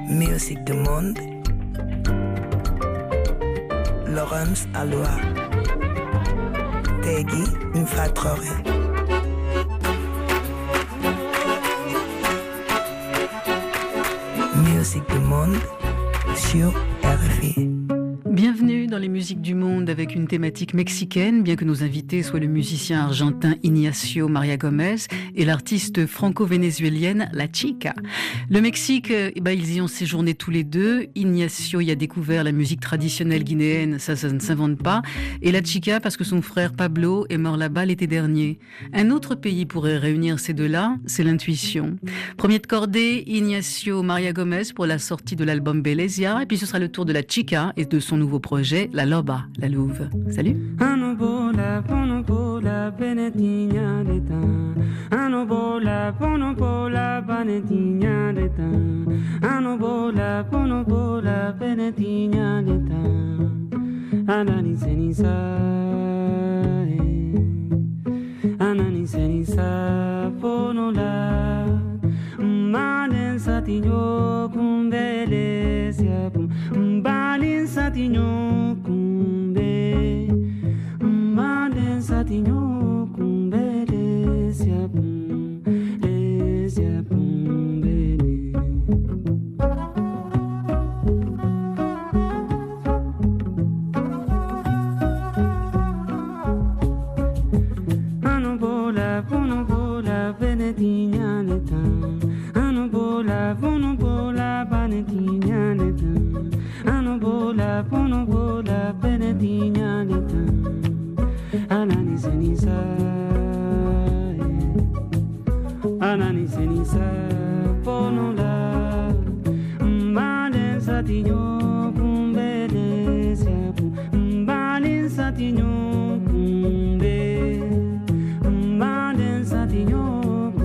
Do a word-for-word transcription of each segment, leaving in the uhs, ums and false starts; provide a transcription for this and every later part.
Musique du monde. Laurence Aloha. Tegui Mfatrore. Musique du monde sur R F I. Bienvenue dans les musiques du monde avec une thématique mexicaine, bien que nos invités soient le musicien argentin Ignacio Maria Gomez et l'artiste franco-vénézuélienne La Chica. Le Mexique, eh ben, ils y ont séjourné tous les deux. Ignacio y a découvert la musique traditionnelle guinéenne, ça, ça ne s'invente pas. Et La Chica parce que son frère Pablo est mort là-bas l'été dernier. Un autre pays pourrait réunir ces deux-là, c'est l'intuition. Premier de cordée, Ignacio Maria Gomez pour la sortie de l'album Bellezia. Et puis ce sera le tour de La Chica et de son nouveau projet, La Loba, la Louve. Salut. Anobola, bonobola, benetinha de tan. Anobola, bonobola, benetinha de tan. Anobola, bonobola, benetinha de tan. Anani senisa, anani senisa, bonola. Manen satinho kumbelesia, balin satinho kumbe, manen satinho kumbelesia, lesia kumbele. Anobola, bonobola, benetinha letan. Anobola, bonobola, benetinha letan. Anobola, bonobola, benetinha letan. Anani senisa, anani senisa, bonola. Malen satinho kumbelesia, malen satinho kumbe, malen satinho.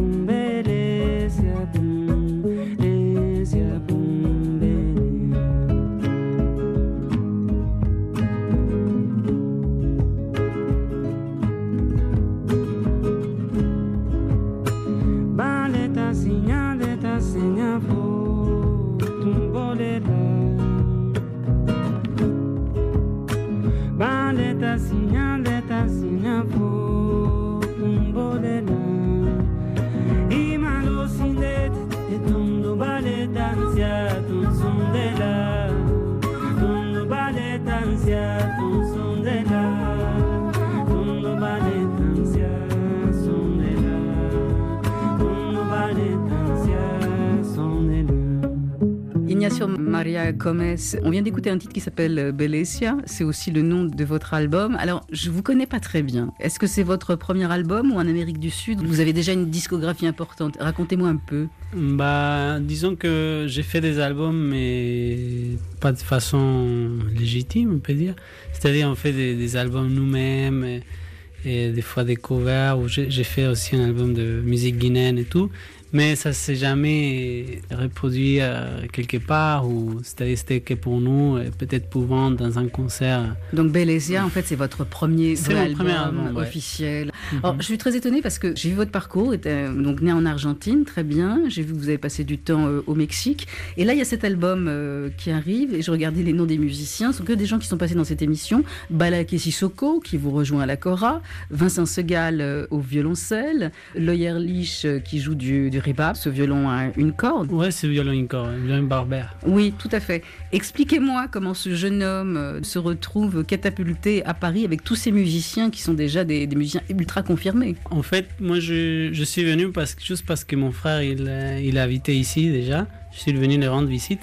Ignacio Maria Gomez, on vient d'écouter un titre qui s'appelle Bellezia, c'est aussi le nom de votre album. Alors, je vous connais pas très bien. Est-ce que c'est votre premier album ou en Amérique du Sud? Vous avez déjà une discographie importante. Racontez-moi un peu. Bah, disons que j'ai fait des albums, mais pas de façon légitime, on peut dire. C'est-à-dire, on fait des, des albums nous-mêmes et, et des fois des covers. Où j'ai, j'ai fait aussi un album de musique guinéenne et tout. Mais ça ne s'est jamais reproduit euh, quelque part, ou c'est-à-dire c'était que pour nous, et peut-être pour vendre dans un concert. Donc Bellezia, en fait, c'est votre premier c'est vrai mon album, premier album officiel. Ouais. Alors, Mm-hmm. je suis très étonnée parce que j'ai vu votre parcours, vous êtes donc né en Argentine, très bien. J'ai vu que vous avez passé du temps euh, au Mexique. Et là, il y a cet album euh, qui arrive, et je regardais les noms des musiciens. Ce sont que des gens qui sont passés dans cette émission. Balaké Sissoko, qui vous rejoint à la kora, Vincent Segal euh, au violoncelle, Loy Erlich euh, qui joue du, du rebab, ce violon à une corde. Ouais, c'est violon une corde, violon Barbère. Oui, tout à fait. Expliquez-moi comment ce jeune homme euh, se retrouve catapulté à Paris avec tous ces musiciens qui sont déjà des, des musiciens ultra confirmés. En fait, moi, je, je suis venu parce, juste parce que mon frère, il, il habitait ici déjà. Je suis venu lui rendre visite.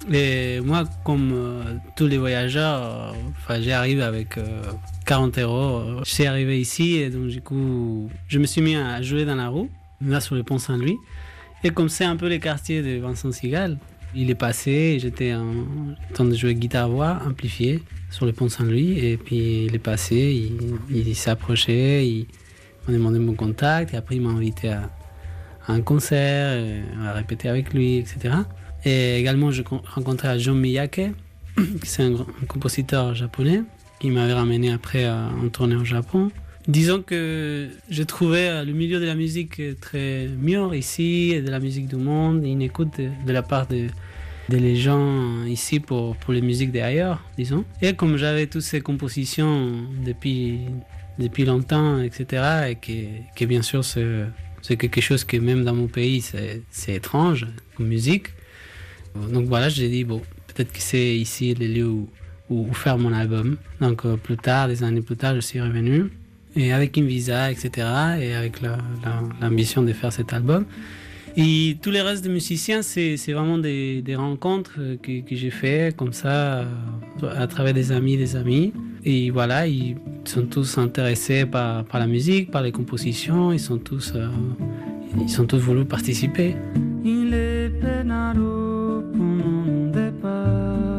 Et moi, comme euh, tous les voyageurs, euh, j'arrive avec euh, quarante euros. Je suis arrivé ici et donc du coup, je me suis mis à jouer dans la rue, là sur le pont Saint-Louis. Et comme c'est un peu le quartier de Vincent Segal, il est passé et j'étais en train de jouer guitare-voix amplifiée sur le pont Saint-Louis. Et puis il est passé, il, il s'est approché, il m'a demandé mon contact et après il m'a invité à, à un concert, à répéter avec lui, et cetera. Et également, je rencontrais John Miyake, c'est un, un compositeur japonais qui m'avait ramené après en tournée au Japon. Disons que j'ai trouvé le milieu de la musique très mûr ici, de la musique du monde, une écoute de, de la part de, des légendes ici pour, pour les musiques d'ailleurs, disons. Et comme j'avais toutes ces compositions depuis, depuis longtemps, et cetera, et que, que bien sûr c'est, c'est quelque chose que même dans mon pays c'est, c'est étrange, comme musique. Donc voilà, j'ai dit, bon, peut-être que c'est ici le lieu où, où, où faire mon album. Donc euh, plus tard, des années plus tard, je suis revenu. Et avec une visa, et cetera, et avec la, la, l'ambition de faire cet album. Et tous les restes de musiciens, c'est, c'est vraiment des, des rencontres que, que j'ai fait comme ça, à travers des amis, des amis. Et voilà, ils sont tous intéressés par, par la musique, par les compositions, ils sont tous, euh, ils sont tous voulu participer. Il est penado pour mon départ.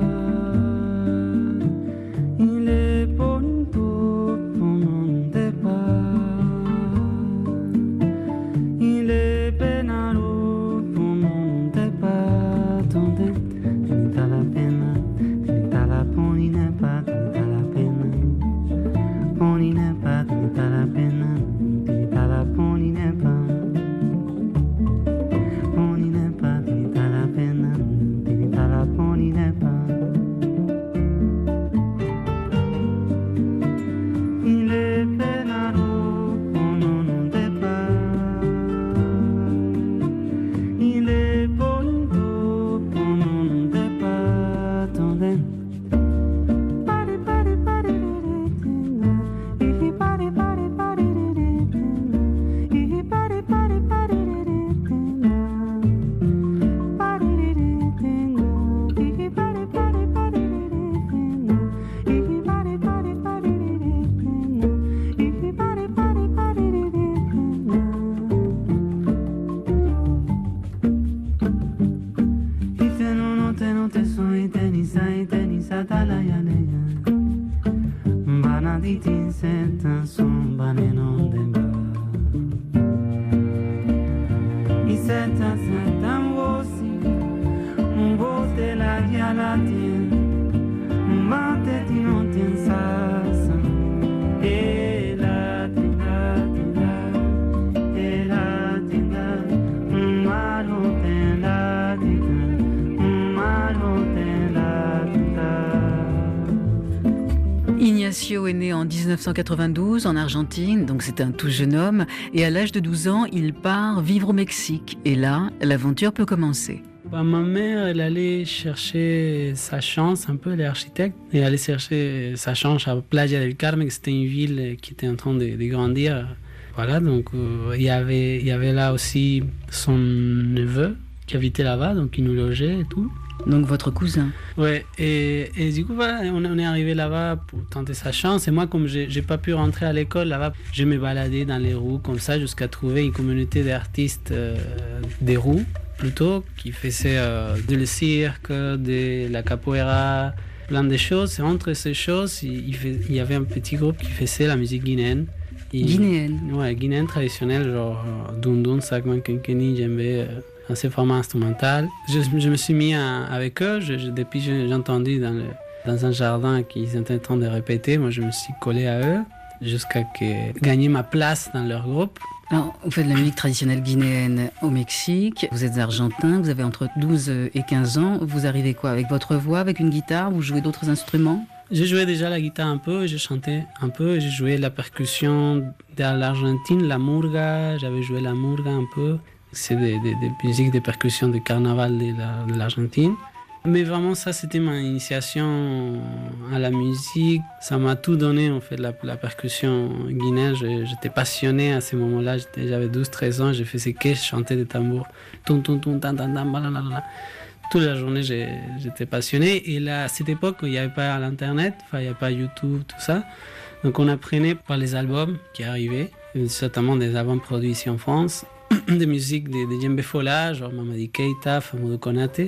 Il est bonito pour mon départ. Il est penado pour mon départ. Donde finita la pena, finita la poninepa, finita la pena. Poninepa, finita la pena, finita la poninepa. Poninepa, finita la pena, finita la poninepa. Il est penado pour mon départ. Il est bonito pour mon départ. Donde Body, body, body, body, body, body, body, body, body, body, Banaditin setan son banenon demba. Y setan setan vosi, un voz de la dia la tien, un bate ti non tien sasa. E la tinda tinda, e la tinda, un malo ten la tinda, un malo ten la tinda. Ignacio est né en dix-neuf cent quatre-vingt-douze en Argentine, donc c'est un tout jeune homme, et à l'âge de douze ans, il part vivre au Mexique. Et là, l'aventure peut commencer. Bah, ma mère, elle allait chercher sa chance, un peu, elle est architecte, et elle allait chercher sa chance à Playa del Carmen, c'était une ville qui était en train de, de grandir. Voilà, donc euh, il y avait, il y avait là aussi son neveu qui habitait là-bas, donc il nous logeait et tout. Donc votre cousin. Ouais, et, et du coup, voilà, on, on est arrivé là-bas pour tenter sa chance. Et moi, comme j'ai, j'ai pas pu rentrer à l'école là-bas, je me baladais dans les rues comme ça jusqu'à trouver une communauté d'artistes euh, des rues, plutôt, qui faisaient euh, de le cirque, de la capoeira, plein de choses. Et entre ces choses, il, il, fait, il y avait un petit groupe qui faisait la musique guinéenne. Et, Guinéenne. Ouais, guinéenne traditionnelle, genre dundun, sagman, kenkeni, djembé. Euh, dans ces formats instrumentaux. Je, je me suis mis à, avec eux, je, je, depuis j'ai, j'ai entendu dans, le, dans un jardin qu'ils étaient en train de répéter, moi je me suis collé à eux jusqu'à que, gagner ma place dans leur groupe. Alors, vous faites de la musique traditionnelle guinéenne au Mexique, vous êtes argentin, vous avez entre douze et quinze ans, vous arrivez quoi, avec votre voix, avec une guitare, vous jouez d'autres instruments? J'ai joué déjà la guitare un peu, j'ai chanté un peu, j'ai joué la percussion de l'Argentine, la murga, j'avais joué la murga un peu. C'est des, des, des musiques de percussion de carnaval de, la, de l'Argentine. Mais vraiment, ça, c'était ma initiation à la musique. Ça m'a tout donné, en fait, la, la percussion guinéenne. Je, j'étais passionné à ce moment-là. J'étais, j'avais douze treize ans. J'ai fait ces caisses, je chantais des tambours. Tum, tum, tum, tan, tan, tan, balalala. Toute la journée, j'ai, j'étais passionné. Et là, à cette époque, il n'y avait pas l'Internet, enfin, il n'y avait pas YouTube, tout ça. Donc, on apprenait par les albums qui arrivaient, certainement des albums produits ici en France. Des musiques de, de Djembé Fola, genre Mamadi Keita, Famodou Konaté.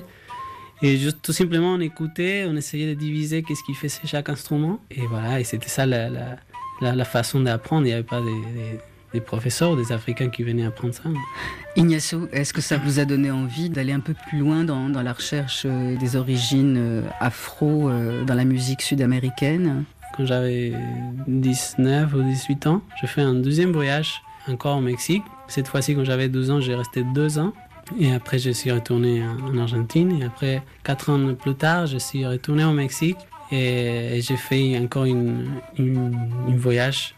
Et juste, tout simplement, on écoutait, on essayait de diviser qu'est-ce qui faisait chaque instrument. Et voilà, et c'était ça la, la, la, la façon d'apprendre. Il n'y avait pas des, des, des professeurs ou des Africains qui venaient apprendre ça. Ignacio, est-ce que ça vous a donné envie d'aller un peu plus loin dans, dans la recherche des origines afro dans la musique sud-américaine? Quand j'avais dix-neuf ou dix-huit ans, j'ai fait un deuxième voyage, encore au Mexique. Cette fois-ci, quand j'avais douze ans, j'ai resté deux ans. Et après, je suis retourné en Argentine. Et après, quatre ans plus tard, je suis retourné au Mexique. Et, et j'ai fait encore une, une, une voyage.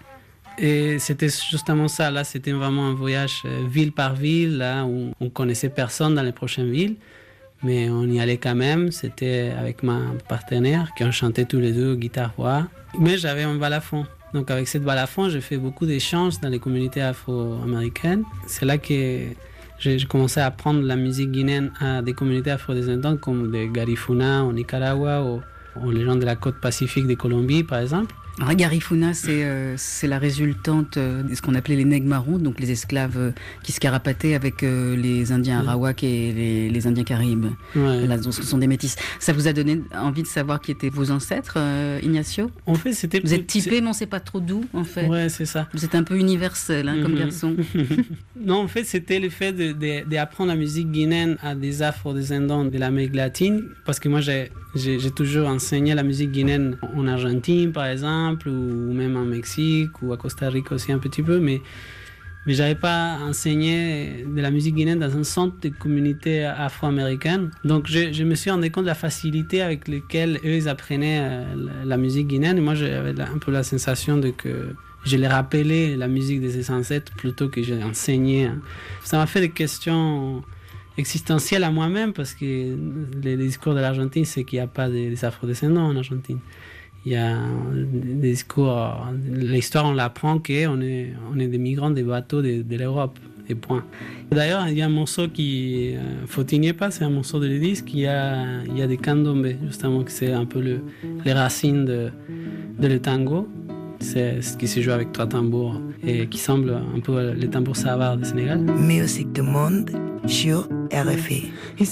Et c'était justement ça. Là, c'était vraiment un voyage ville par ville, là où on connaissait personne dans les prochaines villes. Mais on y allait quand même. C'était avec ma partenaire qui on chantait tous les deux guitare-voix. Mais j'avais un balafon. Donc avec cette balafon, j'ai fait beaucoup d'échanges dans les communautés afro-américaines. C'est là que j'ai commencé à apprendre la musique guinéenne à des communautés afro-descendantes comme des Garifuna au Nicaragua ou, ou les gens de la côte pacifique de Colombie, par exemple. Alors, Garifuna, c'est, euh, c'est la résultante euh, de ce qu'on appelait les nègres marrons, donc les esclaves euh, qui se carapataient avec euh, les Indiens Arawak et les, les Indiens Caraïbes. Ouais. Là, donc, ce sont des métis. Ça vous a donné envie de savoir qui étaient vos ancêtres, euh, Ignacio ? En fait, c'était... Vous êtes typé, mais on ne sait pas trop d'où, en fait. Ouais, c'est ça. Vous êtes un peu universel, hein, mm-hmm. comme garçon. Non, en fait, c'était le fait de, de, d'apprendre la musique guinéenne à des afro-descendants de l'Amérique latine, parce que moi, j'ai, j'ai, j'ai toujours enseigné la musique guinéenne en Argentine, par exemple, ou même en Mexique ou à Costa Rica aussi un petit peu, mais mais j'avais pas enseigné de la musique guinéenne dans un centre de communauté afro-américaine. Donc je, je me suis rendu compte de la facilité avec laquelle eux ils apprenaient euh, la, la musique guinéenne. Et moi j'avais un peu la sensation de que je les rappelais la musique de ses ancêtres plutôt que j'ai enseigné. Ça m'a fait des questions existentielles à moi-même, parce que les, les discours de l'Argentine, c'est qu'il n'y a pas des, des afro-descendants en Argentine. Il y a des discours, l'histoire on l'apprend qu'on est, on est des migrants des bateaux de, de l'Europe, et point. D'ailleurs, il y a un morceau qui, euh, Fotigné pas, c'est un morceau de le disque, il y a, il y a des candombe, justement, que c'est un peu le, les racines de, de le tango. C'est ce qui se joue avec trois tambours et qui semble un peu les tambours savars du Sénégal. Musique du monde sur R F I.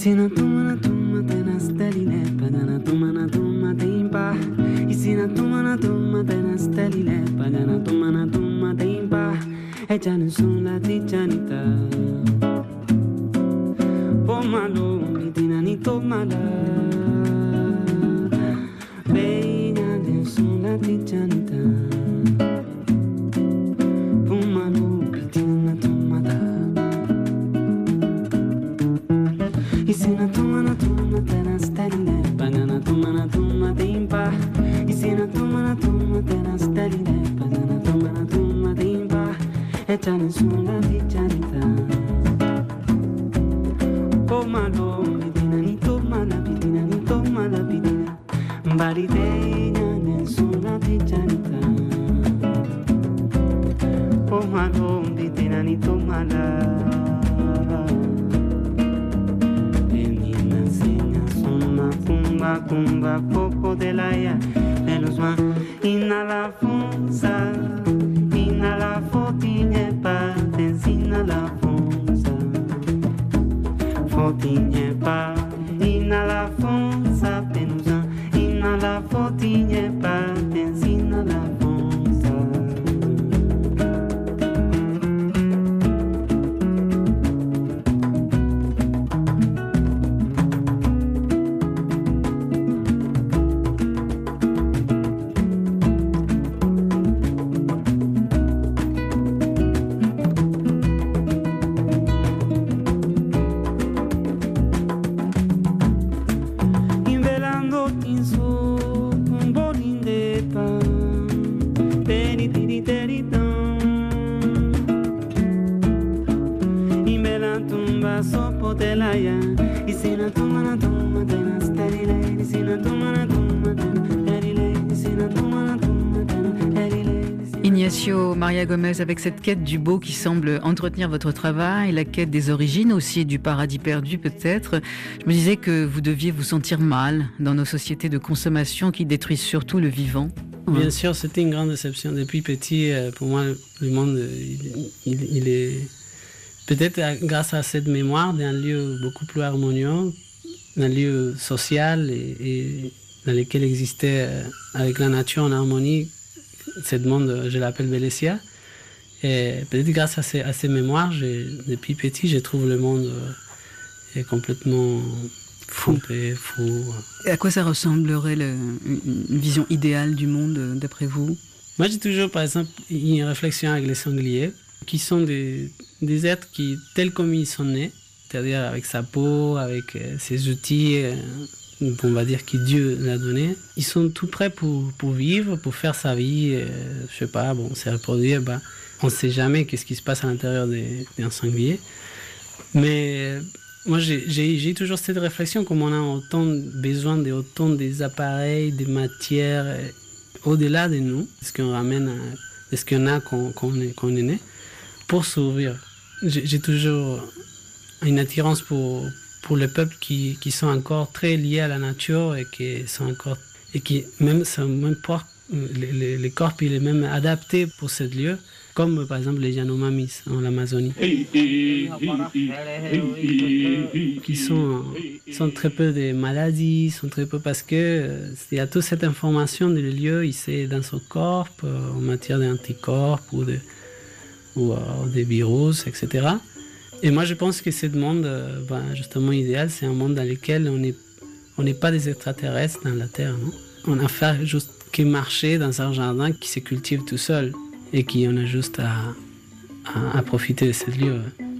Isina tumana tuma tena stelile padana tumana tuma timpa echanu sula tichanita pomalo mitina ni tomala beina de sula tichanita pomalo mitina tomada Isina tumana tuma tena stelile padana tumana tuma timpa Isina tumana tuma tena stelile padana tumana tuma timpa echanu sula tichanita pomalo mitina ni tomala pitina ni tomala pitina bariteña ne sula tichanita pomalo mitina ni tomala Kumba, kumba, popo de la ya, de los más, inhala fonza, inhala fotinhe pa, ensina la fonza, fotinhe pa, inhala fonza, penusa, inhala fotinhe pa, ensina la fonza. Ignacio Maria Gomez, avec cette quête du beau qui semble entretenir votre travail, la quête des origines aussi, du paradis perdu peut-être, je me disais que vous deviez vous sentir mal dans nos sociétés de consommation qui détruisent surtout le vivant. Bien sûr, c'était une grande déception. Depuis petit, pour moi, le monde, il, il, il est peut-être grâce à cette mémoire d'un lieu beaucoup plus harmonieux, d'un lieu social et, et dans lequel existait avec la nature en harmonie. Ce monde, je l'appelle Bélésia. Et peut-être grâce à ces, à ces mémoires, j'ai, depuis petit, je trouve le monde est complètement fou. Et fou. Et à quoi ça ressemblerait le, une vision idéale du monde, d'après vous ? Moi, j'ai toujours, par exemple, une réflexion avec les sangliers, qui sont des, des êtres qui, tels comme ils sont nés, c'est-à-dire avec sa peau, avec euh, ses outils, euh, on va dire que Dieu l'a donné. Ils sont tout prêts pour, pour vivre, pour faire sa vie, euh, je sais pas, bon, se reproduire, bah, on ne sait jamais qu'est-ce qui se passe à l'intérieur des, d'un sanglier. Mais moi, j'ai, j'ai, j'ai toujours cette réflexion, comme on a autant besoin de autant des appareils, des matières, euh, au-delà de nous, ce qu'on ramène, à, ce qu'on a quand, quand, on est, quand on est né, pour s'ouvrir. J'ai, j'ai toujours une attirance pour, pour les peuples qui, qui sont encore très liés à la nature et qui sont encore, et qui même, sont même pas, les, les, les corps, ils sont même adaptés pour ce lieu. Comme par exemple les Yanomamis en Amazonie, qui sont, sont très peu de maladies, sont très peu parce que euh, il y a toute cette information du lieu, il sait dans son corps euh, en matière d'anticorps ou de ou euh, des virus, et cetera. Et moi je pense que ce monde, euh, ben, justement idéal, c'est un monde dans lequel on n'est on n'est pas des extraterrestres dans la Terre, non? On a fait juste que marcher dans un jardin qui se cultive tout seul. Et qui on a juste à, à, à profiter de ce lieu.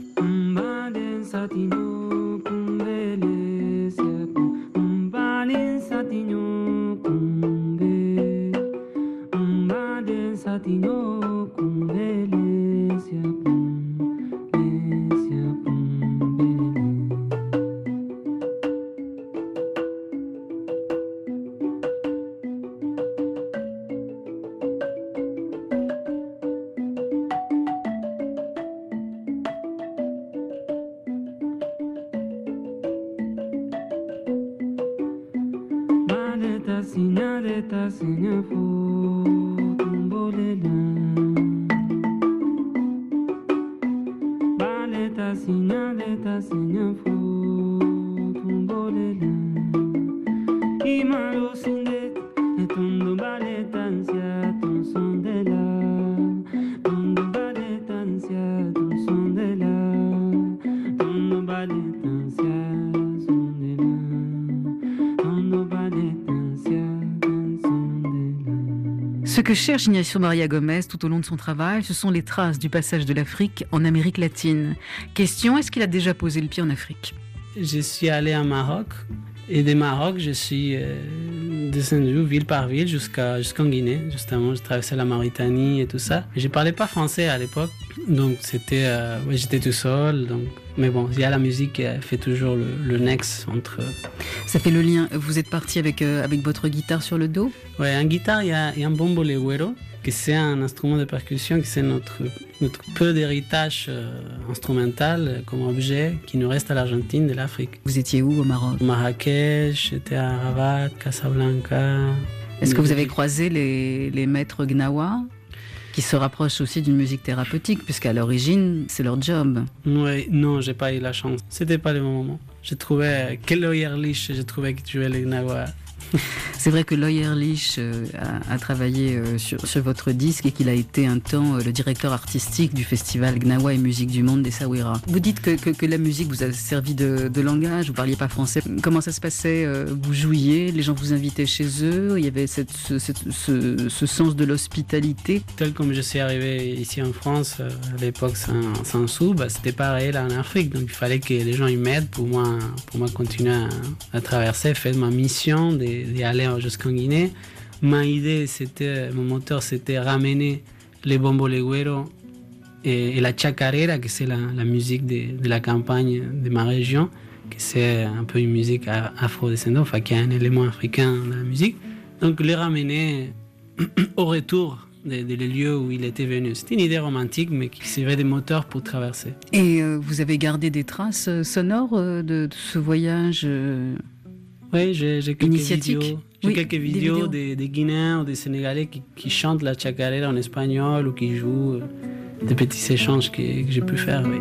Ce que cherche Ignacio Maria Gomez tout au long de son travail, ce sont les traces du passage de l'Afrique en Amérique latine. Question, est-ce qu'il a déjà posé le pied en Afrique? Je suis allé au Maroc, et de Maroc, je suis euh, descendu ville par ville jusqu'à, jusqu'en Guinée. Justement, j'ai traversé la Mauritanie et tout ça. Je ne parlais pas français à l'époque, donc c'était, euh, ouais, j'étais tout seul. Donc, mais bon, il y a la musique qui fait toujours le, le nex entre... Ça fait le lien. Vous êtes parti avec, euh, avec votre guitare sur le dos? Oui, en guitare, il y a, il y a un bombo legüero, que c'est un instrument de percussion, que c'est notre, notre peu d'héritage euh, instrumental comme objet qui nous reste à l'Argentine de l'Afrique. Vous étiez où au Maroc? Marrakech, j'étais à Rabat, Casablanca. Est-ce que vous avez croisé les, les maîtres gnawa, qui se rapprochent aussi d'une musique thérapeutique, puisqu'à l'origine, c'est leur job? Oui, non, j'ai pas eu la chance. C'était pas le bon moment. J'ai trouvé que Loy Ehrlich, j'ai trouvé qu'il jouait les gnawa. C'est vrai que Loy Ehrlich euh, a, a travaillé euh, sur, sur votre disque et qu'il a été un temps euh, le directeur artistique du festival Gnawa et Musique du Monde des Saouira. Vous dites que, que, que la musique vous a servi de, de langage, vous parliez pas français. Comment ça se passait? Vous jouiez, les gens vous invitaient chez eux, il y avait cette, ce, cette, ce, ce sens de l'hospitalité? Tel comme je suis arrivé ici en France, euh, à l'époque sans, sans sous, bah, c'était pareil là en Afrique. Donc il fallait que les gens y m'aident pour moi, pour moi continuer à, à traverser, faire ma mission de d'aller jusqu'en Guinée. Ma idée, c'était, mon moteur, c'était ramener les bombo legüero et, et la chacarera, que c'est la, la musique de, de la campagne de ma région, que c'est un peu une musique afro-descendante, enfin, qui a un élément africain dans la musique. Donc, les ramener au retour des de, de lieux où il était venu. C'était une idée romantique, mais qui servait de moteur pour traverser. Et euh, vous avez gardé des traces sonores de, de ce voyage euh... Oui, j'ai, j'ai quelques Initiatique. vidéos, j'ai oui, quelques vidéos, vidéos. Des, des Guinéens ou des Sénégalais qui, qui chantent la chacarera en espagnol ou qui jouent, des petits échanges que, que j'ai pu faire. Oui.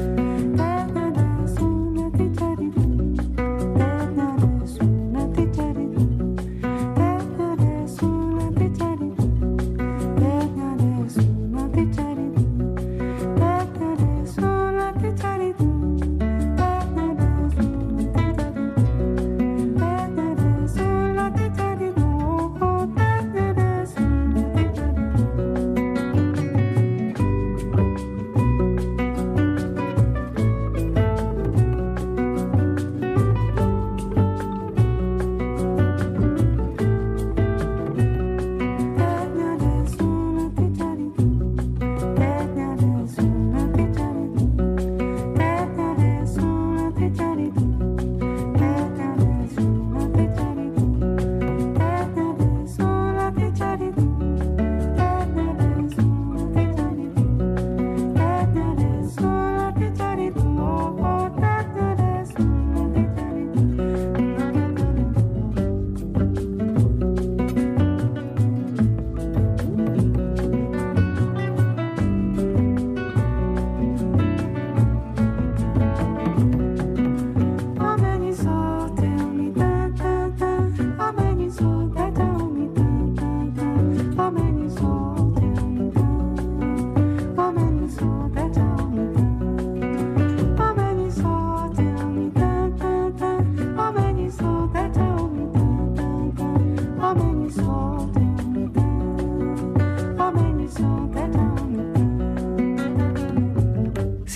Thank you.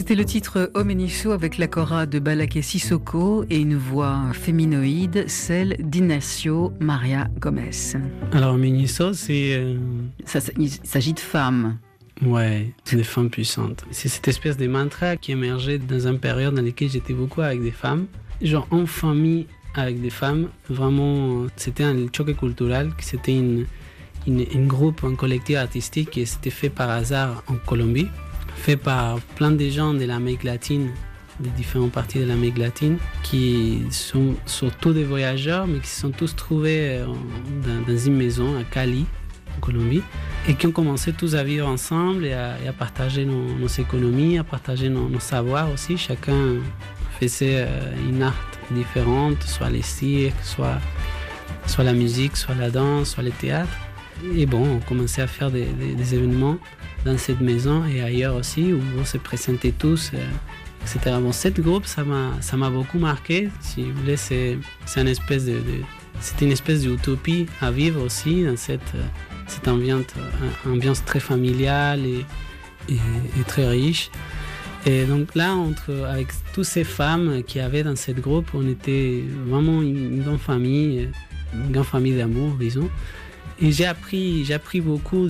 C'était le titre Omeniso avec la chora de Balaké Sissoko et une voix féminoïde, celle d'Ignacio Maria Gomez. Alors Omeniso, c'est... Euh... Ça, il s'agit de femmes. Ouais, c'est des femmes puissantes. C'est cette espèce de mantra qui émergeait dans une période dans laquelle j'étais beaucoup avec des femmes. Genre en famille avec des femmes. Vraiment, c'était un choc culturel, c'était une, une, une groupe, un collectif artistique qui s'était fait par hasard en Colombie. Fait par plein de gens de l'Amérique latine, des différentes parties de l'Amérique latine, qui sont surtout des voyageurs, mais qui se sont tous trouvés dans, dans une maison à Cali, en Colombie, et qui ont commencé tous à vivre ensemble et à, et à partager nos, nos économies, à partager nos, nos savoirs aussi. Chacun faisait une art différente, soit les cirques, soit, soit la musique, soit la danse, soit le théâtre. Et bon, on commençait à faire des, des, des événements dans cette maison et ailleurs aussi, où on se présentait tous, euh, et cetera. Bon, cette groupe, ça m'a, ça m'a beaucoup marqué. Si vous voulez, c'est, c'est une espèce de, de, c'était une espèce d'utopie à vivre aussi dans cette, cette ambiance, ambiance très familiale et, et, et très riche. Et donc là, entre, avec toutes ces femmes qu'il y avait dans cette groupe, on était vraiment une, une grande famille, une grande famille d'amour, disons. Et j'ai appris, j'ai appris beaucoup de,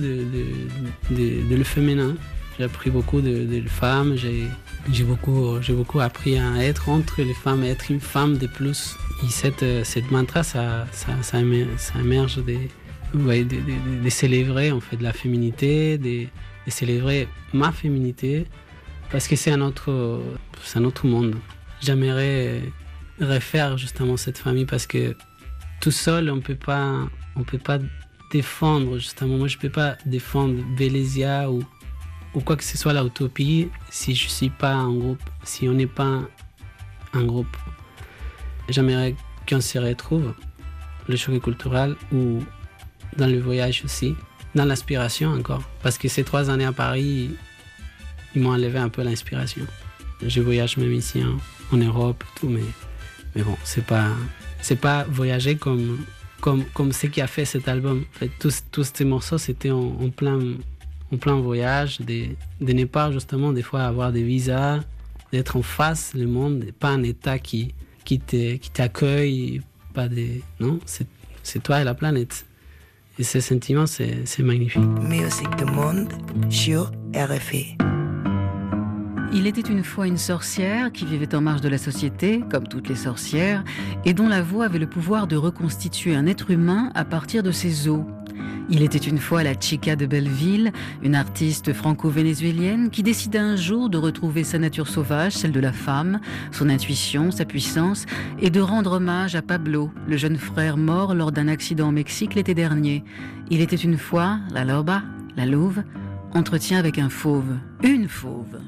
de, de, de le féminin. J'ai appris beaucoup de, de femmes. J'ai, j'ai, beaucoup, j'ai beaucoup appris à être entre les femmes, à être une femme de plus. Et cette, cette mantra, ça, ça, ça, émerge, ça émerge de, ouais, de, de, de, de célébrer en fait, la féminité, de, de célébrer ma féminité, parce que c'est un autre, c'est un autre monde. J'aimerais refaire justement cette famille parce que tout seul, on peut pas, on peut pas défendre, justement, moi je ne peux pas défendre Vélésia ou, ou quoi que ce soit, la utopie, si je ne suis pas en groupe, si on n'est pas un groupe. J'aimerais qu'on se retrouve, le choc culturel, ou dans le voyage aussi, dans l'inspiration encore. Parce que ces trois années à Paris, ils m'ont enlevé un peu l'inspiration. Je voyage même ici en, en Europe, tout, mais, mais bon, c'est pas, c'est pas voyager comme... Comme, comme ce qui a fait cet album. En fait, tous, tous ces morceaux, c'était en, en, plein, en plein voyage, de, de ne pas justement des fois avoir des visas, d'être en face du monde, pas un État qui, qui, te, qui t'accueille, pas des, non, c'est, c'est toi et la planète. Et ce sentiment, c'est, c'est magnifique. Musique du monde sur R F I. Il était une fois une sorcière qui vivait en marge de la société, comme toutes les sorcières, et dont la voix avait le pouvoir de reconstituer un être humain à partir de ses os. Il était une fois la Chica de Belleville, une artiste franco-vénézuélienne qui décida un jour de retrouver sa nature sauvage, celle de la femme, son intuition, sa puissance, et de rendre hommage à Pablo, le jeune frère mort lors d'un accident au Mexique l'été dernier. Il était une fois la loba, la louve, entretien avec un fauve, une fauve.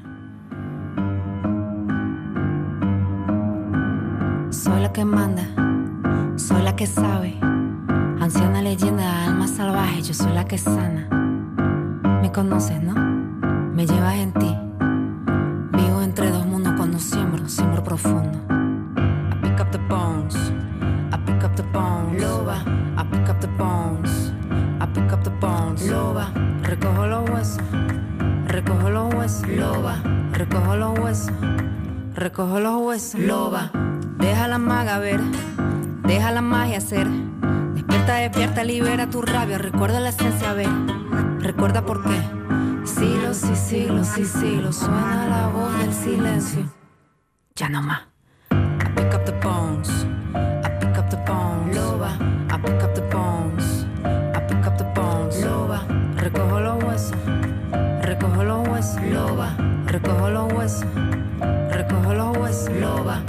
Soy la que manda, soy la que sabe. Anciana leyenda de alma salvaje, yo soy la que sana. Me conoces, ¿no? Me llevas en ti. Vivo entre dos mundos cuando siembro, siembro profundo. I pick up the bones, I pick up the bones. Loba, I pick up the bones, I pick up the bones. Loba, recojo los huesos, recojo los huesos. Loba, recojo los huesos, recojo los huesos. Loba. Deja la maga ver, deja la magia ser. Despierta, despierta, libera tu rabia. Recuerda la esencia, ver. Recuerda por qué. Siglos y siglos y siglos suena la voz del silencio. Ya no más. I pick up the bones, I pick up the bones. Loba, I pick up the bones, I pick up the bones. Loba, recojo los huesos, recojo los huesos. Loba, recojo los huesos, recojo los huesos. Loba.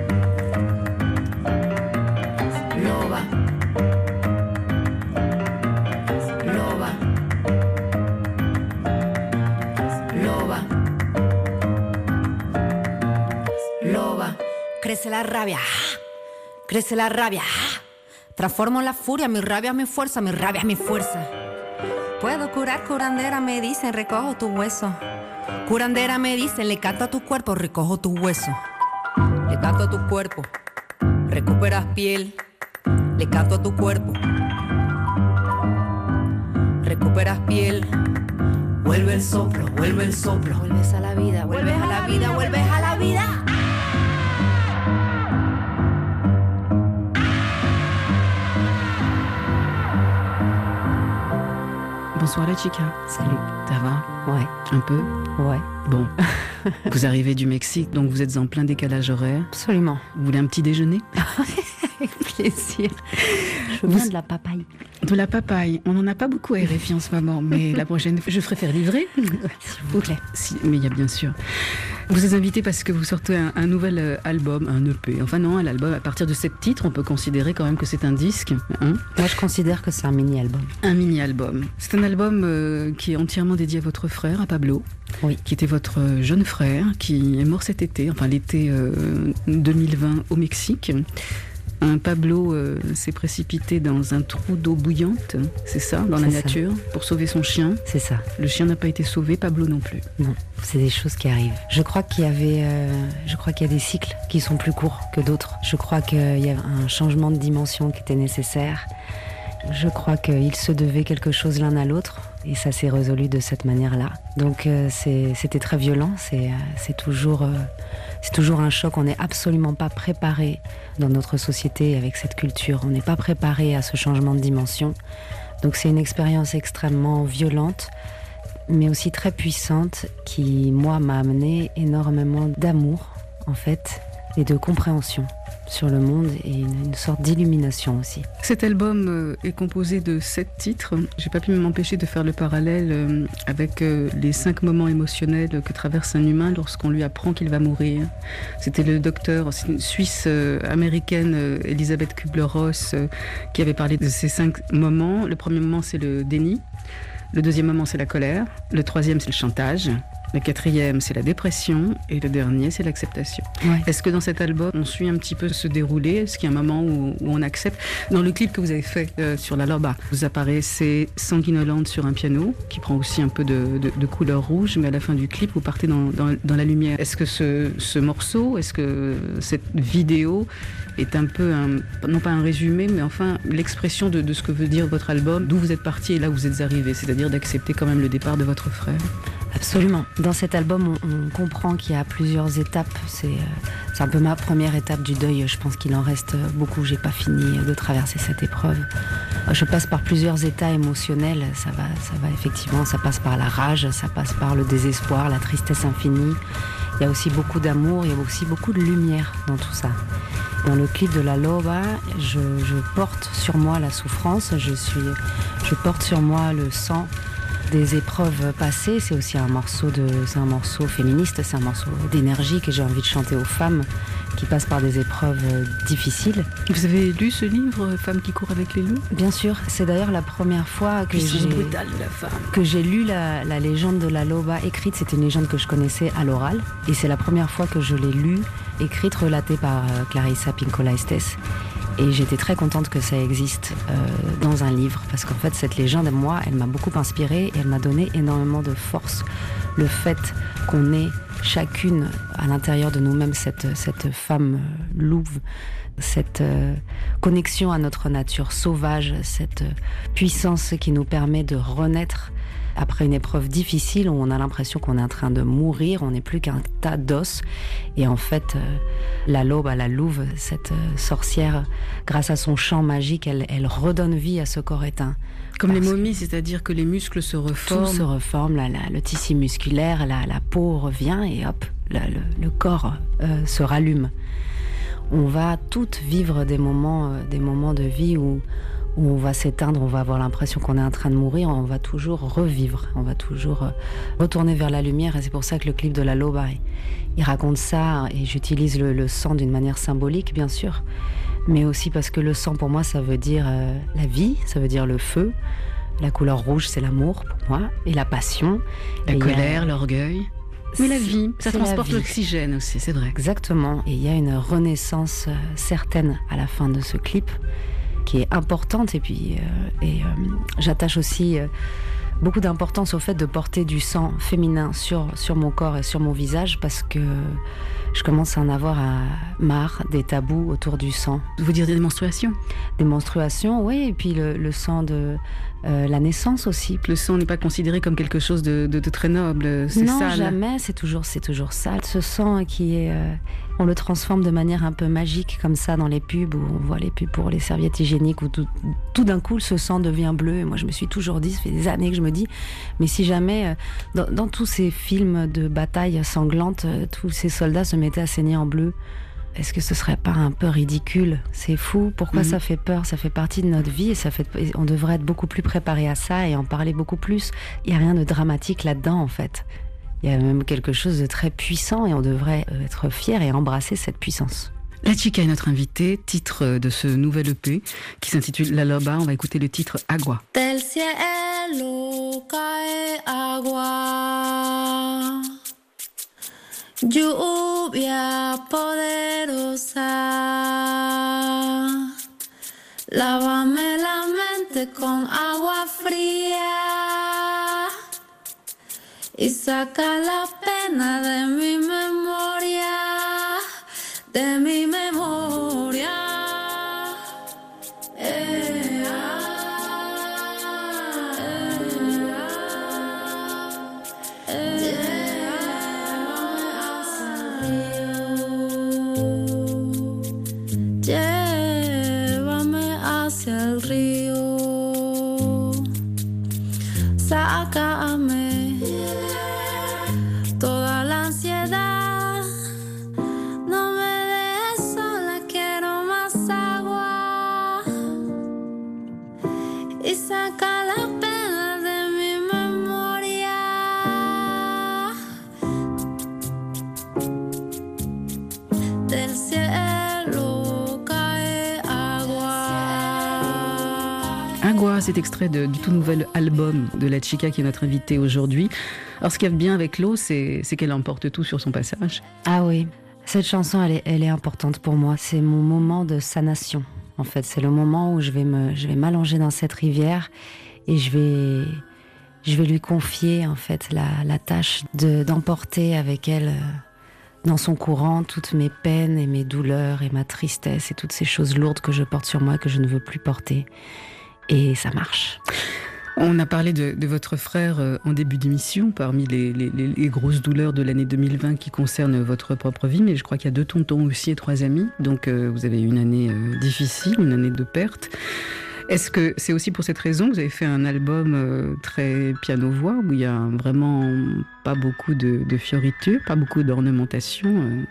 Crece la rabia, crece la rabia. Transformo la furia, mi rabia mi fuerza, mi rabia mi fuerza. Puedo curar, curandera me dicen, recojo tu hueso. Curandera me dicen, le canto a tu cuerpo, recojo tu hueso. Le canto a tu cuerpo, recuperas piel. Le canto a tu cuerpo, recuperas piel. Vuelve el soplo, vuelve el soplo. Vuelves a la vida, vuelves a la vida, vuelves a la vida. Bonsoir la chica. Salut. Ça va? Ouais. Un peu? Ouais. Bon. Vous arrivez du Mexique, donc vous êtes en plein décalage horaire. Absolument. Vous voulez un petit déjeuner? Avec plaisir. Je Vous- viens de la papaye. De la papaye. On n'en a pas beaucoup à R F I en ce moment, mais la prochaine fois, je ferai faire livrer. S'il vous plaît. Si, mais il y a bien sûr. Vous êtes invité parce que vous sortez un, un nouvel euh, album, un E P. Enfin non, un album. À partir de sept titres, on peut considérer quand même que c'est un disque. Hein, Moi, je considère que c'est un mini-album. un mini-album. C'est un album euh, qui est entièrement dédié à votre frère, à Pablo. Oui. Qui était votre euh, jeune frère, qui est mort cet été, enfin l'été euh, deux mille vingt au Mexique. Un Pablo euh, s'est précipité dans un trou d'eau bouillante, c'est ça, dans la C'est ça. nature, pour sauver son chien. C'est ça. Le chien n'a pas été sauvé, Pablo non plus. Non, c'est des choses qui arrivent. Je crois qu'il y avait, euh, je crois qu'il y a des cycles qui sont plus courts que d'autres. Je crois qu'il y a un changement de dimension qui était nécessaire. Je crois qu'ils se devaient quelque chose l'un à l'autre et ça s'est résolu de cette manière-là. Donc euh, c'est, c'était très violent, c'est, euh, c'est, toujours, euh, c'est toujours un choc. On n'est absolument pas préparé dans notre société avec cette culture. On n'est pas préparé à ce changement de dimension. Donc c'est une expérience extrêmement violente, mais aussi très puissante qui, moi, m'a amené énormément d'amour, en fait, et de compréhension sur le monde et une, une sorte d'illumination aussi. Cet album euh, est composé de sept titres. J'ai pas pu m'empêcher de faire le parallèle euh, avec euh, les cinq moments émotionnels que traverse un humain lorsqu'on lui apprend qu'il va mourir. C'était le docteur, c'est une Suisse euh, américaine, euh, Elisabeth Kubler-Ross, euh, qui avait parlé de ces cinq moments. Le premier moment, c'est le déni. Le deuxième moment, c'est la colère. Le troisième, c'est le chantage. Le quatrième, c'est la dépression. Et le dernier, c'est l'acceptation. Ouais. Est-ce que dans cet album, on suit un petit peu ce déroulé? Est-ce qu'il y a un moment où, où on accepte? Dans le clip que vous avez fait euh, sur la Loba, vous apparaissez sanguinolente sur un piano, qui prend aussi un peu de, de, de couleur rouge, mais à la fin du clip, vous partez dans, dans, dans la lumière. Est-ce que ce, ce morceau, est-ce que cette vidéo est un peu, un, non pas un résumé, mais enfin l'expression de, de ce que veut dire votre album, d'où vous êtes parti et là où vous êtes arrivé, c'est-à-dire d'accepter quand même le départ de votre frère? Absolument. Dans cet album, on, on comprend qu'il y a plusieurs étapes. C'est, euh, c'est un peu ma première étape du deuil. Je pense qu'il en reste beaucoup. J'ai pas fini de traverser cette épreuve. Je passe par plusieurs états émotionnels. Ça va, ça va effectivement. Ça passe par la rage, ça passe par le désespoir, la tristesse infinie. Il y a aussi beaucoup d'amour. Il y a aussi beaucoup de lumière dans tout ça. Dans le clip de la Loba, je, je porte sur moi la souffrance. Je suis, je porte sur moi le sang des épreuves passées. C'est aussi un morceau de, c'est un morceau féministe, c'est un morceau d'énergie que j'ai envie de chanter aux femmes qui passent par des épreuves difficiles. Vous avez lu ce livre, Femmes qui courent avec les loups? Bien sûr, c'est d'ailleurs la première fois que Puissance j'ai, brutale de la femme. que j'ai lu la, la légende de la Loba écrite. C'était une légende que je connaissais à l'oral et c'est la première fois que je l'ai lue, écrite, relatée par euh, Clarissa Pinkola Estés. Et j'étais très contente que ça existe euh, dans un livre, parce qu'en fait, cette légende, moi, elle m'a beaucoup inspirée et elle m'a donné énormément de force. Le fait qu'on ait chacune à l'intérieur de nous-mêmes cette, cette femme louve, cette euh, connexion à notre nature sauvage, cette puissance qui nous permet de renaître après une épreuve difficile où on a l'impression qu'on est en train de mourir, on n'est plus qu'un tas d'os. Et en fait, euh, la Loba, la louve, cette euh, sorcière, grâce à son chant magique, elle, elle redonne vie à ce corps éteint. Comme Parce les momies, c'est-à-dire que les muscles se reforment. Tout se reforme, la, la, le tissu musculaire, la, la peau revient et hop, la, le, le corps euh, se rallume. On va toutes vivre des moments, euh, des moments de vie où où on va s'éteindre, on va avoir l'impression qu'on est en train de mourir, on va toujours revivre, on va toujours retourner vers la lumière. Et c'est pour ça que le clip de la Loba, il raconte ça, et j'utilise le, le sang d'une manière symbolique, bien sûr, mais aussi parce que le sang, pour moi, ça veut dire euh, la vie, ça veut dire le feu. La couleur rouge, c'est l'amour, pour moi, et la passion. La et colère, a... l'orgueil. Mais la vie, ça c'est transporte vie. l'oxygène aussi, c'est vrai. Exactement, et il y a une renaissance euh, certaine à la fin de ce clip, qui est importante, et puis euh, et, euh, j'attache aussi euh, beaucoup d'importance au fait de porter du sang féminin sur, sur mon corps et sur mon visage, parce que je commence à en avoir à marre des tabous autour du sang. Vous dire des menstruations? Des menstruations, oui, et puis le, le sang de, euh, la naissance aussi. Le sang n'est pas considéré comme quelque chose de, de, de très noble, c'est non, sale. Non, jamais, c'est toujours, c'est toujours sale. Ce sang qui est... Euh, on le transforme de manière un peu magique, comme ça, dans les pubs, où on voit les pubs pour les serviettes hygiéniques, où tout, tout d'un coup, ce sang devient bleu. Et moi, je me suis toujours dit, ça fait des années que je me dis, mais si jamais, euh, dans, dans tous ces films de bataille sanglante, euh, tous ces soldats se mettaient à saigner en bleu, est-ce que ce serait pas un peu ridicule ? C'est fou. Pourquoi mmh. ça fait peur ? Ça fait partie de notre vie et ça fait. On devrait être beaucoup plus préparé à ça et en parler beaucoup plus. Il y a rien de dramatique là-dedans, en fait. Il y a même quelque chose de très puissant et on devrait être fiers et embrasser cette puissance. La Chica est notre invitée, titre de ce nouvel E P qui s'intitule La Loba. On va écouter le titre Agua. Del cielo cae agua. Lluvia poderosa, lávame la mente con agua fría y saca la pena de mi memoria, de mi memoria. Eh, ah, eh, eh, eh. Llévame hacia el río, sácame toda la ansiedad, no me dejes sola, quiero más agua y saca la pena de mi memoria. Del cielo cae agua. Agua, cet extrait de, du tout nouvel album de La Chica qui est notre invitée aujourd'hui. Alors ce qu'il y a de bien avec l'eau, c'est, c'est qu'elle emporte tout sur son passage. Ah oui, cette chanson, elle est, elle est importante pour moi. C'est mon moment de sanation, en fait. C'est le moment où je vais, me, je vais m'allonger dans cette rivière et je vais, je vais lui confier, en fait, la, la tâche de, d'emporter avec elle... Euh, dans son courant, toutes mes peines et mes douleurs et ma tristesse et toutes ces choses lourdes que je porte sur moi, que je ne veux plus porter. Et ça marche. On a parlé de, de votre frère euh, en début d'émission, parmi les, les, les grosses douleurs de l'année deux mille vingt qui concernent votre propre vie, mais je crois qu'il y a deux tontons aussi et trois amis, donc euh, vous avez eu une année euh, difficile, une année de perte. Est-ce que c'est aussi pour cette raison que vous avez fait un album euh, très piano-voix, où il y a vraiment pas beaucoup de, de fioritures, pas beaucoup d'ornementation euh...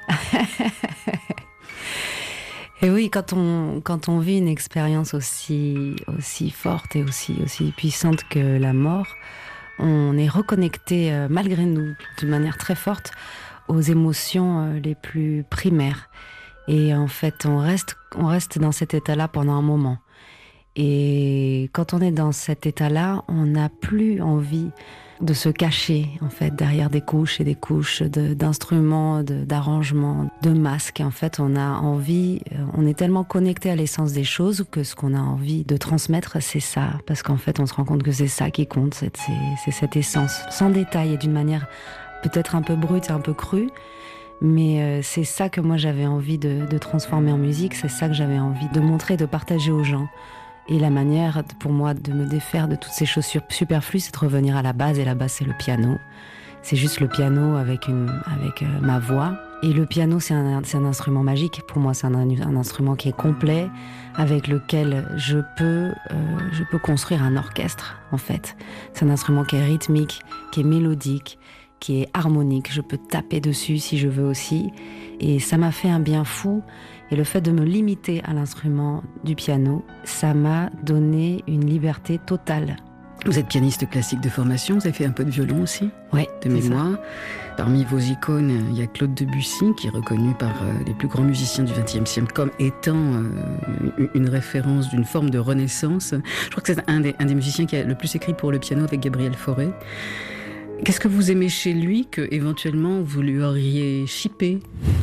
Et oui, quand on, quand on vit une expérience aussi, aussi forte et aussi, aussi puissante que la mort, on est reconnecté, euh, malgré nous, d'une manière très forte, aux émotions euh, les plus primaires. Et en fait, on reste, on reste dans cet état-là pendant un moment. Et quand on est dans cet état-là, on n'a plus envie de se cacher, en fait, derrière des couches et des couches de, d'instruments, de, d'arrangements, de masques. En fait, on a envie, on est tellement connecté à l'essence des choses que ce qu'on a envie de transmettre, c'est ça. Parce qu'en fait, on se rend compte que c'est ça qui compte, c'est, c'est, c'est cette essence. Sans détail et d'une manière peut-être un peu brute et un peu crue. Mais euh, c'est ça que moi j'avais envie de, de transformer en musique, c'est ça que j'avais envie de montrer, de partager aux gens. Et la manière pour moi de me défaire de toutes ces choses superflues, c'est de revenir à la base, et la base c'est le piano. C'est juste le piano avec, une, avec euh, ma voix. Et le piano c'est un, c'est un instrument magique, pour moi c'est un, un instrument qui est complet, avec lequel je peux, euh, je peux construire un orchestre en fait. C'est un instrument qui est rythmique, qui est mélodique, qui est harmonique, je peux taper dessus si je veux aussi. Et ça m'a fait un bien fou. Et le fait de me limiter à l'instrument du piano, ça m'a donné une liberté totale. Vous êtes pianiste classique de formation, vous avez fait un peu de violon aussi, ouais, de mémoire. Parmi vos icônes, il y a Claude Debussy, qui est reconnu par les plus grands musiciens du vingtième siècle comme étant une référence d'une forme de renaissance. Je crois que c'est un des, un des musiciens qui a le plus écrit pour le piano avec Gabriel Fauré. Qu'est-ce que vous aimez chez lui que éventuellement vous lui auriez chippé?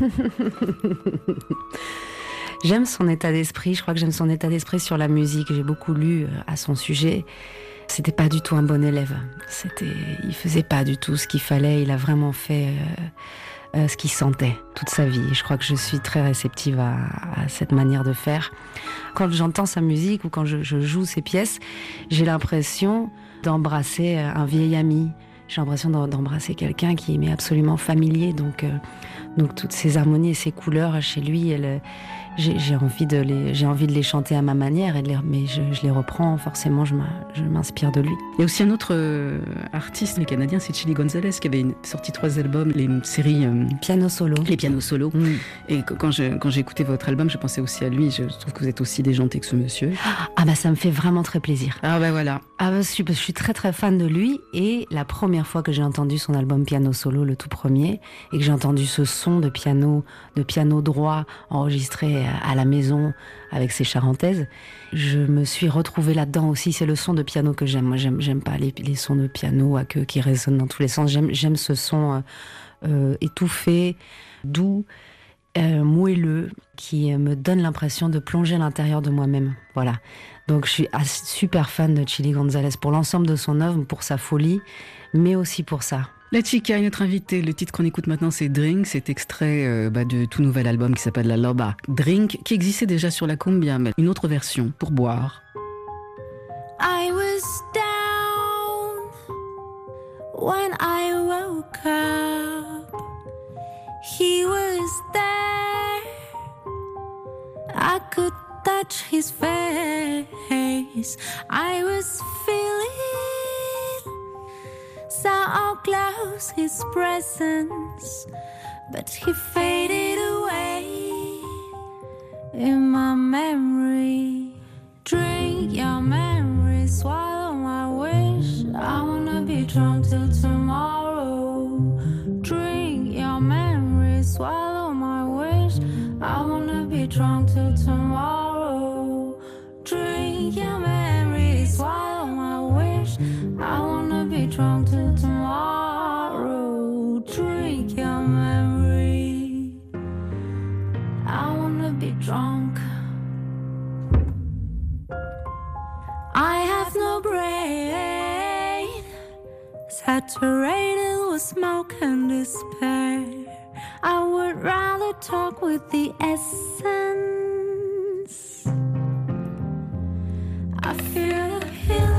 J'aime son état d'esprit, je crois que j'aime son état d'esprit sur la musique. J'ai beaucoup lu à son sujet. C'était pas du tout un bon élève. C'était, il faisait pas du tout ce qu'il fallait. Il a vraiment fait euh, ce qu'il sentait toute sa vie. Et je crois que je suis très réceptive à, à cette manière de faire. Quand j'entends sa musique ou quand je, je joue ses pièces, j'ai l'impression d'embrasser un vieil ami. J'ai l'impression d'embrasser quelqu'un qui m'est absolument familier. Donc, euh, donc toutes ces harmonies et ces couleurs chez lui, elles, j'ai, j'ai envie de les, j'ai envie de les chanter à ma manière, et de les, mais je, je les reprends. Forcément, je, je m'inspire de lui. Il y a aussi un autre euh, artiste, le Canadien, c'est Chilly González, qui avait une, sorti trois albums, les séries euh, piano solo, les pianos solo. Mm. Et quand je, quand j'ai écouté votre album, je pensais aussi à lui. Je trouve que vous êtes aussi déjanté que ce monsieur. Ah bah ça me fait vraiment très plaisir. Ah bah voilà. Ah bah, je, suis, je suis très très fan de lui, et la première fois que j'ai entendu son album piano solo, le tout premier, et que j'ai entendu ce son de piano, de piano droit enregistré à la maison avec ses charentaises, je me suis retrouvée là-dedans aussi. C'est le son de piano que j'aime. Moi, j'aime, j'aime pas les, les sons de piano à queue qui résonnent dans tous les sens. J'aime, j'aime ce son euh, étouffé, doux, euh, moelleux, qui me donne l'impression de plonger à l'intérieur de moi-même. Voilà. Donc, je suis super fan de Chilly González pour l'ensemble de son œuvre, pour sa folie, mais aussi pour ça. La Chica est notre invitée. Le titre qu'on écoute maintenant, c'est Drink. C'est extrait euh, bah, de tout nouvel album qui s'appelle La Loba. Drink, qui existait déjà sur la cumbia, mais une autre version pour boire. I was down when I woke up. He was there. I could touch his face. I was feeling so close, his presence, but he faded away in my memory. Drink your memory, swallow my wish. I wanna be drunk till tomorrow. Drink your memory, swallow my wish. I wanna be drunk till tomorrow. Drink your memory, swallow my wish. I wanna be drunk till tomorrow. Drink your memory. I wanna be drunk. I have no brain, saturated with smoke and despair. I would rather talk with the essence. I feel the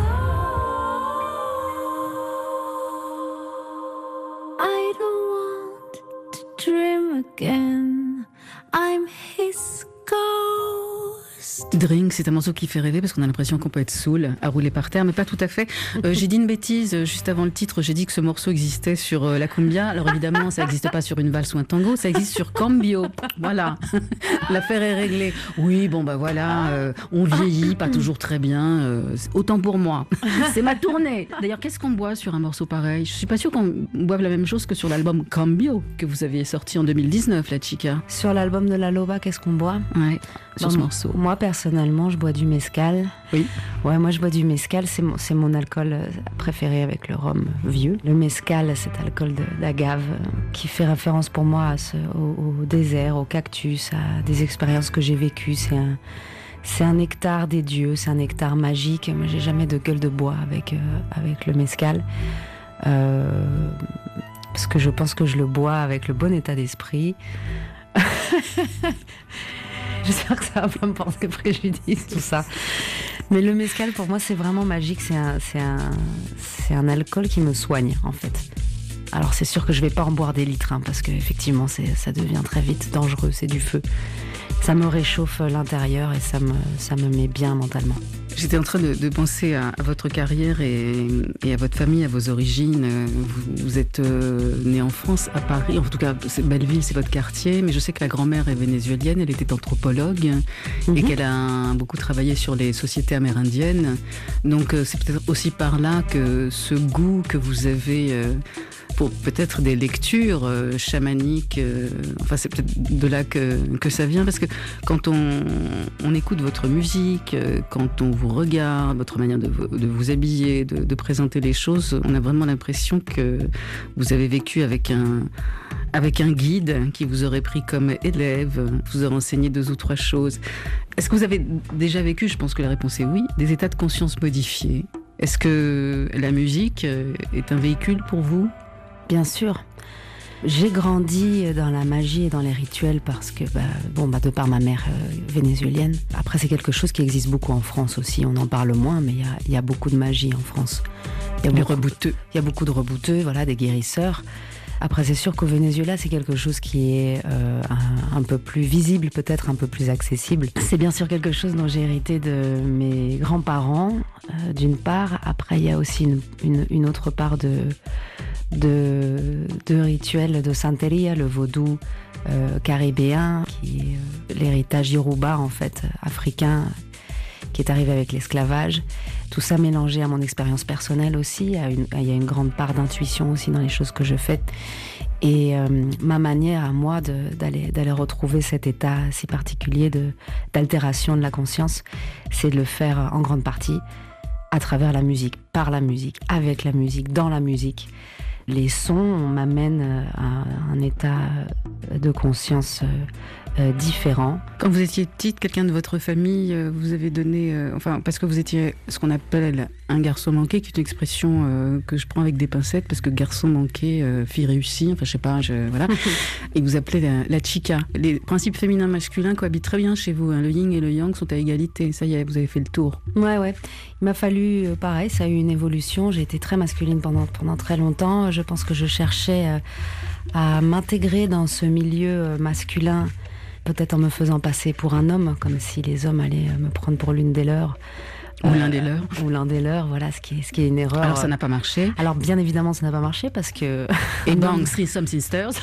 I don't want to dream again. I'm his ghost. Drink, c'est un morceau qui fait rêver parce qu'on a l'impression qu'on peut être saoul, à rouler par terre, mais pas tout à fait. Euh, j'ai dit une bêtise euh, juste avant le titre. J'ai dit que ce morceau existait sur euh, la cumbia. Alors évidemment, ça n'existe pas sur une valse ou un tango, ça existe sur Cambio. Voilà, l'affaire est réglée. Oui, bon bah voilà, euh, on vieillit, pas toujours très bien. Euh, autant pour moi. C'est ma tournée. D'ailleurs, qu'est-ce qu'on boit sur un morceau pareil? Je suis pas sûre qu'on boive la même chose que sur l'album Cambio que vous aviez sorti en deux mille dix-neuf, la Chica. Sur l'album de La Loba, qu'est-ce qu'on boit? Ouais, sur bon, ce morceau. Moi, personnellement, je bois du mezcal. Oui. Ouais, moi, je bois du mezcal. C'est mon, c'est mon alcool préféré avec le rhum vieux. Le mezcal, cet alcool de, d'agave qui fait référence pour moi à ce, au, au désert, au cactus, à des expériences que j'ai vécues. C'est un, c'est un nectar des dieux, c'est un nectar magique. Moi, j'ai jamais de gueule de bois avec, euh, avec le mezcal. Euh, parce que je pense que je le bois avec le bon état d'esprit. J'espère que ça va pas me porter préjudice, tout ça. Mais le mezcal, pour moi, c'est vraiment magique. C'est un, c'est un, c'est un alcool qui me soigne, en fait. Alors, c'est sûr que je vais pas en boire des litres, hein, parce qu'effectivement, c'est, ça devient très vite dangereux. C'est du feu. Ça me réchauffe l'intérieur et ça me, ça me met bien mentalement. J'étais en train de, de penser à, à votre carrière et, et à votre famille, à vos origines. Vous, vous êtes euh, né en France, à Paris. En tout cas, c'est Belleville, c'est votre quartier. Mais je sais que la grand-mère est vénézuélienne. Elle était anthropologue mm-hmm. et qu'elle a beaucoup travaillé sur les sociétés amérindiennes. Donc, euh, c'est peut-être aussi par là que ce goût que vous avez... Euh, pour peut-être des lectures euh, chamaniques, euh, enfin c'est peut-être de là que, que ça vient, parce que quand on, on écoute votre musique, euh, quand on vous regarde, votre manière de vous, de vous habiller, de, de présenter les choses, on a vraiment l'impression que vous avez vécu avec un, avec un guide qui vous aurait pris comme élève, vous aurait enseigné deux ou trois choses. Est-ce que vous avez déjà vécu, je pense que la réponse est oui, des états de conscience modifiés? Est-ce que la musique est un véhicule pour vous? Bien sûr. J'ai grandi dans la magie et dans les rituels parce que, bah, bon, bah, de par ma mère euh, vénézuélienne. Après, c'est quelque chose qui existe beaucoup en France aussi. On en parle moins, mais il y a, y a beaucoup de magie en France. Il y a Les beaucoup, rebouteux. il y a beaucoup de rebouteux, voilà, des guérisseurs. Après, c'est sûr qu'au Venezuela, c'est quelque chose qui est euh, un, un peu plus visible, peut-être un peu plus accessible. C'est bien sûr quelque chose dont j'ai hérité de mes grands-parents, euh, d'une part. Après, il y a aussi une, une, une autre part de, de, de rituels de santeria, le vaudou euh, caribéen, qui est euh, l'héritage yoruba, en fait, africain, qui est arrivé avec l'esclavage. Tout ça mélangé à mon expérience personnelle aussi. Il y a une, il y a une grande part d'intuition aussi dans les choses que je fais. Et euh, ma manière à moi de, d'aller, d'aller retrouver cet état si particulier de, d'altération de la conscience, c'est de le faire en grande partie à travers la musique, par la musique, avec la musique, dans la musique. Les sons m'amènent à un état de conscience euh, différent. Quand vous étiez petite, quelqu'un de votre famille euh, vous avait donné, euh, enfin parce que vous étiez ce qu'on appelle un garçon manqué, qui est une expression euh, que je prends avec des pincettes parce que garçon manqué, euh, fille réussie, enfin je sais pas, je, voilà. Et vous appelez la, la chica. Les principes féminins masculins cohabitent très bien chez vous. Hein. Le yin et le yang sont à égalité. Ça y est, vous avez fait le tour. Ouais, ouais. Il m'a fallu, euh, pareil, ça a eu une évolution. J'ai été très masculine pendant pendant très longtemps. Je pense que je cherchais euh, à m'intégrer dans ce milieu euh, masculin. Peut-être en me faisant passer pour un homme, comme si les hommes allaient me prendre pour l'une des leurs. Ou euh, l'un des leurs. Ou l'un des leurs, voilà, ce qui est, ce qui est une erreur. Alors ça n'a pas marché. Alors bien évidemment, ça n'a pas marché parce que... Et donc, Threesome Sisters.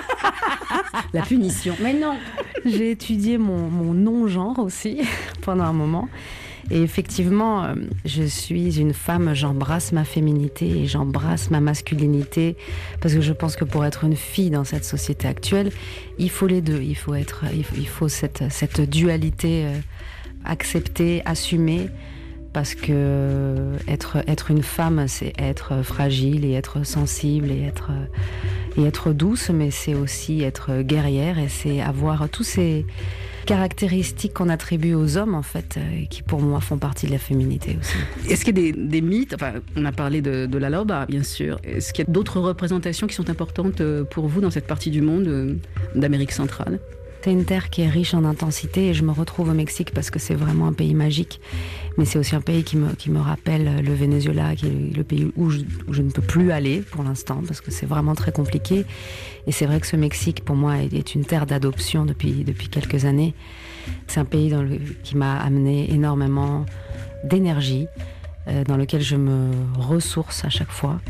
La punition. Mais non. J'ai étudié mon, mon non-genre aussi, pendant un moment. Et effectivement, euh, je suis une femme, j'embrasse ma féminité et j'embrasse ma masculinité parce que je pense que pour être une fille dans cette société actuelle, il faut les deux. Il faut être, il faut, il faut cette, cette dualité euh, acceptée, assumée, parce que être, être une femme, c'est être fragile et être sensible et être, et être douce, mais c'est aussi être guerrière et c'est avoir tous ces caractéristiques qu'on attribue aux hommes, en fait, et qui pour moi font partie de la féminité aussi. Est-ce qu'il y a des, des mythes, enfin, on a parlé de, de la loba, bien sûr. Est-ce qu'il y a d'autres représentations qui sont importantes pour vous dans cette partie du monde d'Amérique centrale ? C'est une terre qui est riche en intensité et je me retrouve au Mexique parce que c'est vraiment un pays magique. Mais c'est aussi un pays qui me, qui me rappelle le Venezuela, qui est le pays où je, où je ne peux plus aller pour l'instant parce que c'est vraiment très compliqué. Et c'est vrai que ce Mexique, pour moi, est une terre d'adoption depuis, depuis quelques années. C'est un pays dans le, qui m'a amené énormément d'énergie, euh, dans lequel je me ressource à chaque fois.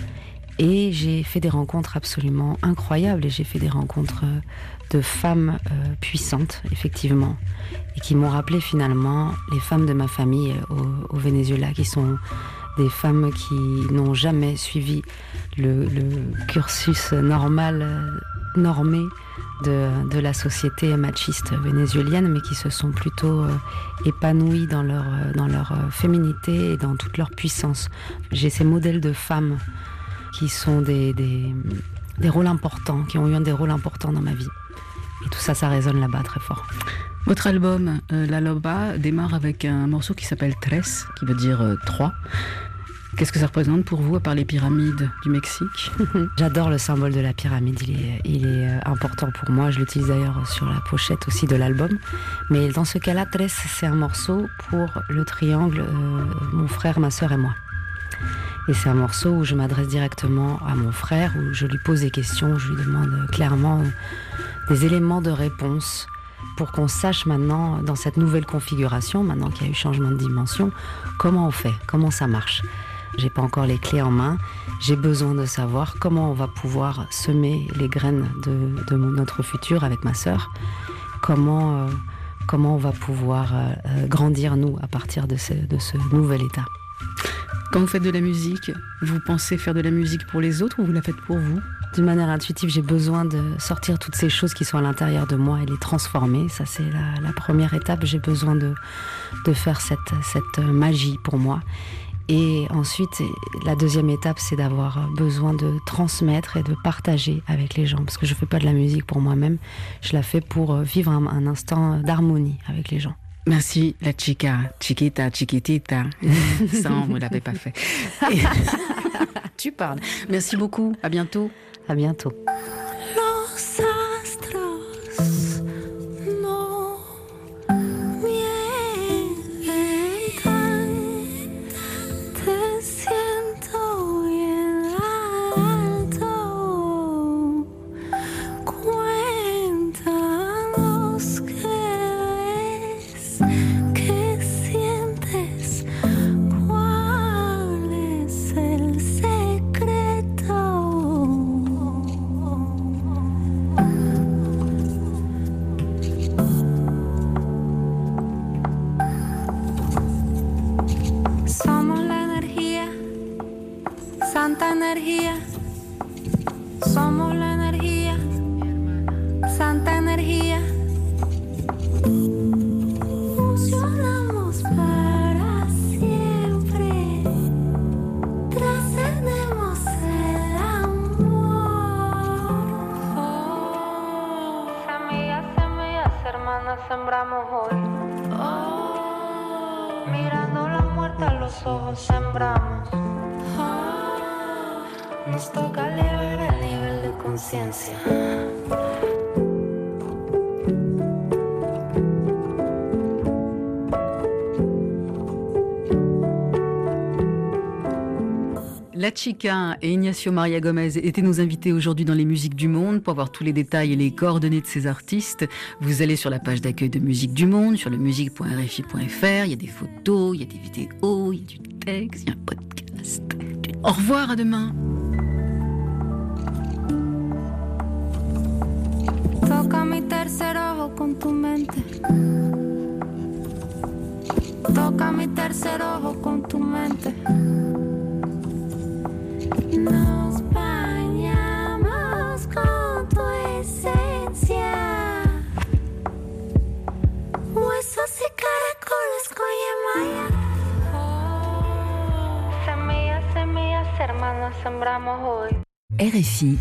Et j'ai fait des rencontres absolument incroyables et j'ai fait des rencontres de femmes euh, puissantes, effectivement, et qui m'ont rappelé finalement les femmes de ma famille au, au Venezuela, qui sont des femmes qui n'ont jamais suivi le, le cursus normal, euh, normé de, de la société machiste vénézuélienne, mais qui se sont plutôt euh, épanouies dans leur, dans leur féminité et dans toute leur puissance. J'ai ces modèles de femmes qui sont des, des, des rôles importants, qui ont eu un des rôles importants dans ma vie. Et tout ça, ça résonne là-bas très fort. Votre album, euh, La Loba, démarre avec un morceau qui s'appelle Tres, qui veut dire euh, trois. Qu'est-ce que ça représente pour vous, à part les pyramides du Mexique ? J'adore le symbole de la pyramide, il est, il est important pour moi. Je l'utilise d'ailleurs sur la pochette aussi de l'album. Mais dans ce cas-là, Tres, c'est un morceau pour le triangle, euh, mon frère, ma sœur et moi. Et c'est un morceau où je m'adresse directement à mon frère, où je lui pose des questions, où je lui demande clairement des éléments de réponse pour qu'on sache maintenant, dans cette nouvelle configuration, maintenant qu'il y a eu changement de dimension, comment on fait, comment ça marche. J'ai pas encore les clés en main, j'ai besoin de savoir comment on va pouvoir semer les graines de, de notre futur avec ma sœur, comment, euh, comment on va pouvoir euh, grandir nous à partir de ce, de ce nouvel état. Quand vous faites de la musique, vous pensez faire de la musique pour les autres ou vous la faites pour vous ? D'une manière intuitive, j'ai besoin de sortir toutes ces choses qui sont à l'intérieur de moi et les transformer. Ça, c'est la, la première étape. J'ai besoin de, de faire cette, cette magie pour moi. Et ensuite, la deuxième étape, c'est d'avoir besoin de transmettre et de partager avec les gens. Parce que je ne fais pas de la musique pour moi-même. Je la fais pour vivre un, un instant d'harmonie avec les gens. Merci, la chica, chiquita, chiquitita. Ça, on ne l'avait pas fait. Et... Tu parles. Merci beaucoup. À bientôt. À bientôt. La energía. Funcionamos para siempre. Trascendemos el amor. Oh. Semillas, semillas, hermanas, sembramos hoy. Oh. Mirando la muerte a los ojos, sembramos. Oh. Nos toca elevar el nivel de conciencia. La Chica et Ignacio Maria Gomez étaient nos invités aujourd'hui dans les musiques du monde. Pour avoir tous les détails et les coordonnées de ces artistes, vous allez sur la page d'accueil de Musique du Monde, sur le musique point r f i point f r. Il y a des photos, il y a des vidéos, il y a du texte, il y a un podcast. Au revoir, à demain. Toca mi tercer ojo con tu mente. Toca mi tercer ojo con tu mente. Nos bañamos con tu esencia. Huesos y caracoles con yemaya. Oh. Semillas, semillas, hermanas, sembramos hoy. R F I